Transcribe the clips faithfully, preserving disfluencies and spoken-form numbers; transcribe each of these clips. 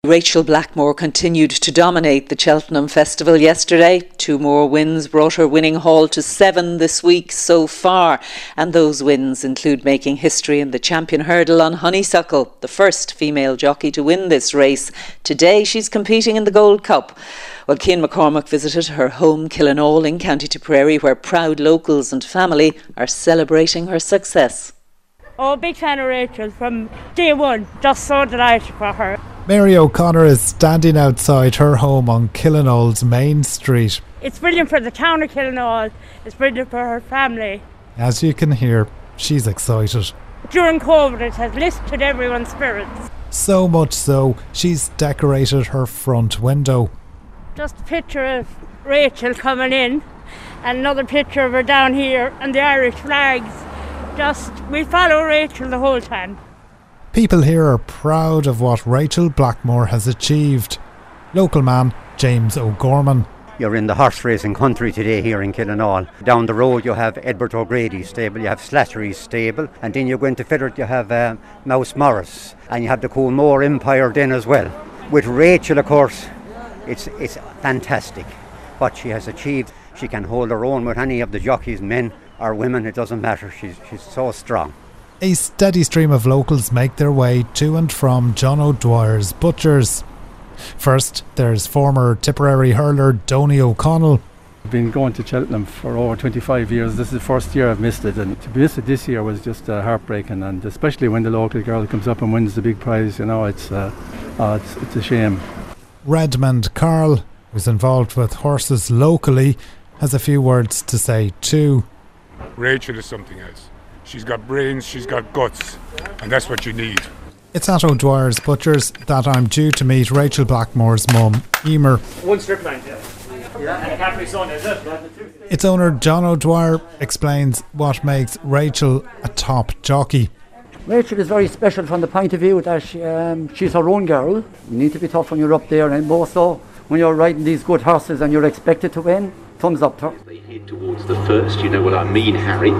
Rachel Blackmore continued to dominate the Cheltenham Festival yesterday. Two more wins brought her winning haul to seven this week so far. And those wins include making history in the champion hurdle on Honeysuckle, the first female jockey to win this race. Today she's competing in the Gold Cup. Well, Cian McCormack visited her home Killinall in County Tipperary, where proud locals and family are celebrating her success. Oh, big fan of Rachel from day one. Just so delighted for her. Mary O'Connor is standing outside her home on Killinall's main street. It's brilliant for the town of Killinall. It's brilliant for her family. As you can hear, she's excited. During COVID, it has lifted everyone's spirits. So much so, she's decorated her front window. Just a picture of Rachel coming in, and another picture of her down here, and the Irish flags. Just, we follow Rachel the whole time. People here are proud of what Rachel Blackmore has achieved. Local man James O'Gorman. You're in the horse racing country today here in Killinall. Down the road you have Edward O'Grady's stable, you have Slattery's stable, and then you go into Fidert, you have uh, Mouse Morris, and you have the Coolmore Empire then as well. With Rachel, of course, it's it's fantastic what she has achieved. She can hold her own with any of the jockeys, men or women, it doesn't matter. She's she's so strong. A steady stream of locals make their way to and from John O'Dwyer's Butchers. First, there's former Tipperary hurler Donny O'Connell. I've been going to Cheltenham for over twenty-five years. This is the first year I've missed it, and to miss it this year was just uh, heartbreaking, and especially when the local girl comes up and wins the big prize, you know, it's, uh, oh, it's, it's a shame. Redmond Carl, who's involved with horses locally, has a few words to say too. Rachel is something else. She's got brains, she's got guts, and that's what you need. It's at O'Dwyer's Butchers that I'm due to meet Rachel Blackmore's mum, Emer. One strip line, yeah. Yeah. And a Catholic son, is it? Its owner, John O'Dwyer, explains what makes Rachel a top jockey. Rachel is very special from the point of view that she, um, she's her own girl. You need to be tough when you're up there, and more so when you're riding these good horses and you're expected to win. Thumbs up to her. They head towards the first, you know what I mean, Harry.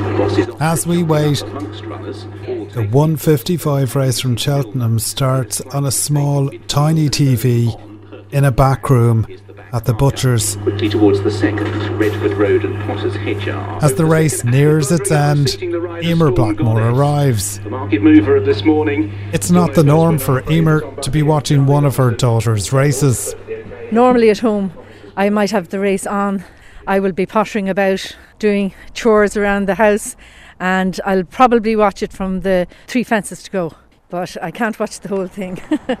As we wait, the one fifty-five race from Cheltenham starts on a small, tiny T V in a back room at the Butchers. Quickly towards the second, Redford Road and Potter's Hedge. As the race nears its end, Emer Blackmore arrives. The market mover of this morning. It's not the norm for Emer to be watching one of her daughter's races. Normally at home, I might have the race on. I will be pottering about, doing chores around the house, and I'll probably watch it from the three fences to go. But I can't watch the whole thing.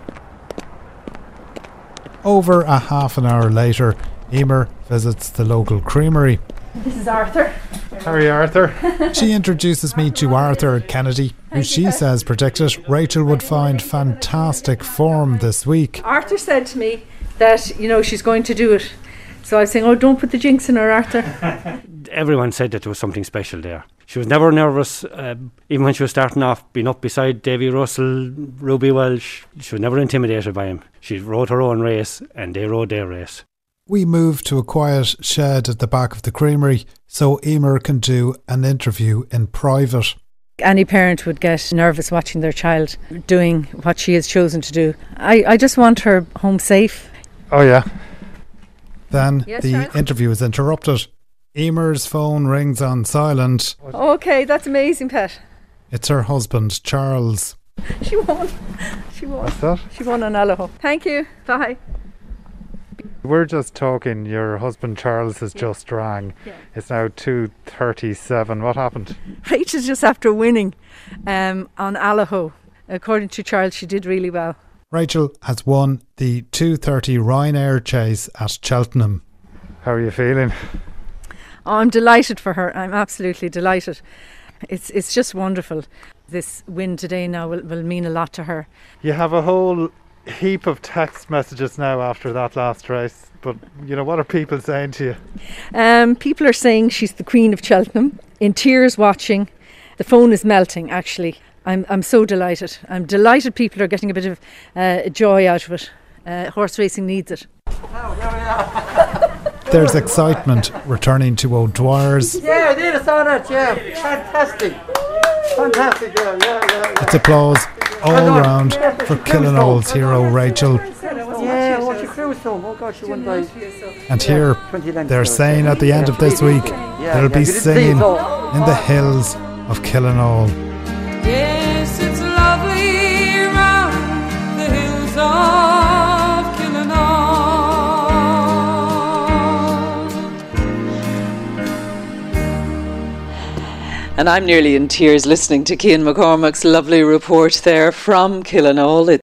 Over a half an hour later, Emer visits the local creamery. This is Arthur. Harry Arthur. She introduces me to Arthur Kennedy, who she says predicted Rachel would find fantastic form this week. Arthur said to me that, you know, she's going to do it. So I was saying, oh, don't put the jinx in her, Arthur. Everyone said that there was something special there. She was never nervous, uh, even when she was starting off, being up beside Davy Russell, Ruby Welsh. She was never intimidated by him. She rode her own race, and they rode their race. We moved to a quiet shed at the back of the creamery so Emer can do an interview in private. Any parent would get nervous watching their child doing what she has chosen to do. I, I just want her home safe. Oh, yeah. Then yes, the Charles? interview is interrupted. Emer's phone rings on silent. Okay, that's amazing, Pet. It's her husband, Charles. She won. She won. What's that? She won on Allaho. Thank you. Bye. We're just talking. Your husband Charles has yeah. just rang. Yeah. It's now two thirty-seven. What happened? Rachel's just after winning um, on Allaho. According to Charles, she did really well. Rachel has won the two thirty Ryanair Chase at Cheltenham. How are you feeling? Oh, I'm delighted for her. I'm absolutely delighted. It's it's just wonderful. This win today now will, will mean a lot to her. You have a whole heap of text messages now after that last race, but you know, what are people saying to you? Um, people are saying she's the Queen of Cheltenham, in tears watching. The phone is melting, actually. I'm I'm so delighted. I'm delighted people are getting a bit of uh, joy out of it. Uh, horse racing needs it. There's excitement returning to O'Dwyer's. Yeah, I did. I saw that. Yeah, fantastic, fantastic. Yeah, yeah, yeah. It's applause all round for Killinall's hero Rachel. Yeah, what's your cruise home? Oh God, she won by. And here they're saying at the end of this week they'll be singing in the hills of Killinall. Yes, it's lovely around the hills of Killinall. And I'm nearly in tears listening to Cian McCormack's lovely report there from Killinall.